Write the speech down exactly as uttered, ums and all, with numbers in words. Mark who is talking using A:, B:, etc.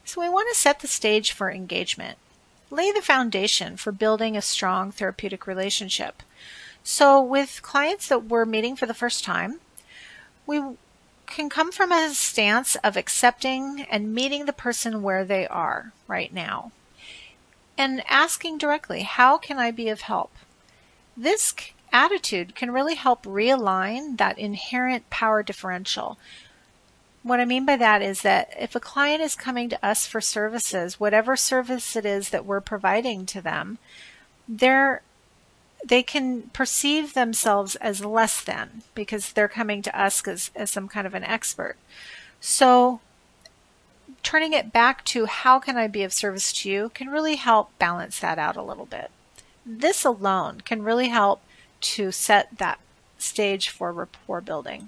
A: So we want to set the stage for engagement. Lay the foundation for building a strong therapeutic relationship. So with clients that we're meeting for the first time, we can come from a stance of accepting and meeting the person where they are right now and asking directly, how can I be of help? This attitude can really help realign that inherent power differential. What I mean by that is that if a client is coming to us for services, whatever service it is that we're providing to them, they're they can perceive themselves as less than because they're coming to us as, as some kind of an expert. So turning it back to how can I be of service to you can really help balance that out a little bit. This alone can really help to set that stage for rapport building.